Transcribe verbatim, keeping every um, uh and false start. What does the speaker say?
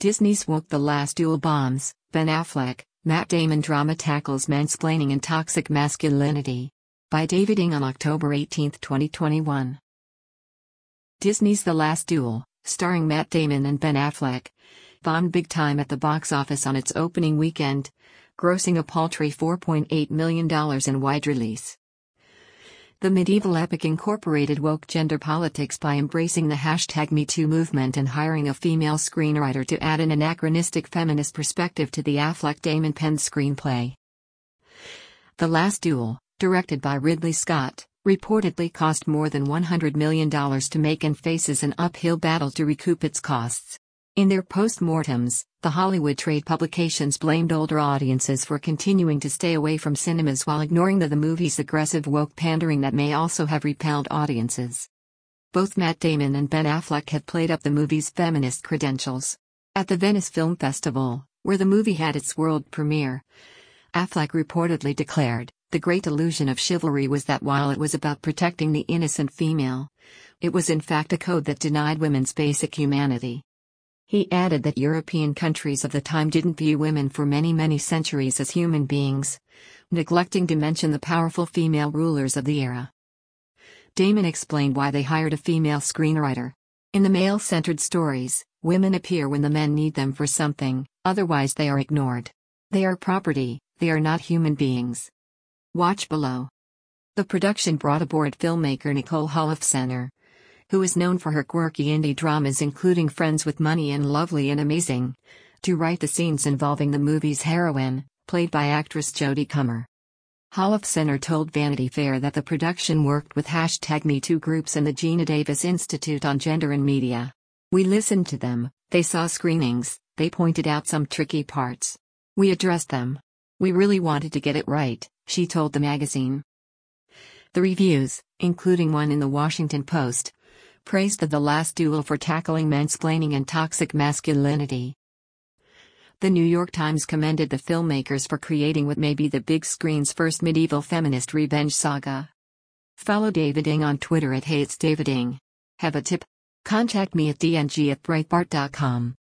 Disney's Woke: The Last Duel bombs. Ben Affleck, Matt Damon drama tackles mansplaining and toxic masculinity. By David Ng on October eighteenth, twenty twenty-one. Disney's The Last Duel, starring Matt Damon and Ben Affleck, bombed big time at the box office on its opening weekend, grossing a paltry four point eight million dollars in wide release. The medieval epic incorporated woke gender politics by embracing the hashtag MeToo movement and hiring a female screenwriter to add an anachronistic feminist perspective to the Affleck-Damon penned screenplay. The Last Duel, directed by Ridley Scott, reportedly cost more than one hundred million dollars to make and faces an uphill battle to recoup its costs. In their post-mortems, the Hollywood trade publications blamed older audiences for continuing to stay away from cinemas while ignoring the, the movie's aggressive woke pandering that may also have repelled audiences. Both Matt Damon and Ben Affleck have played up the movie's feminist credentials. At the Venice Film Festival, where the movie had its world premiere, Affleck reportedly declared, "The great illusion of chivalry was that while it was about protecting the innocent female, it was in fact a code that denied women's basic humanity." He added that European countries of the time didn't view women for many many centuries as human beings, neglecting to mention the powerful female rulers of the era. Damon explained why they hired a female screenwriter. In the male-centered stories, women appear when the men need them for something, otherwise they are ignored. They are property, they are not human beings. Watch below. The production brought aboard filmmaker Nicole Holofcener, who is known for her quirky indie dramas including Friends with Money and Lovely and Amazing, to write the scenes involving the movie's heroine, played by actress Jodie Comer. Holofcener told Vanity Fair that the production worked with hashtag MeToo groups and the Gina Davis Institute on Gender and Media. "We listened to them, they saw screenings, they pointed out some tricky parts. We addressed them. We really wanted to get it right," she told the magazine. The reviews, including one in the Washington Post, praised The Last Duel for tackling mansplaining and toxic masculinity. The New York Times commended the filmmakers for creating what may be the big screen's first medieval feminist revenge saga. Follow David Ng on Twitter at Hey It's David Ng. Have a tip? Contact me at d n g at breitbart dot com.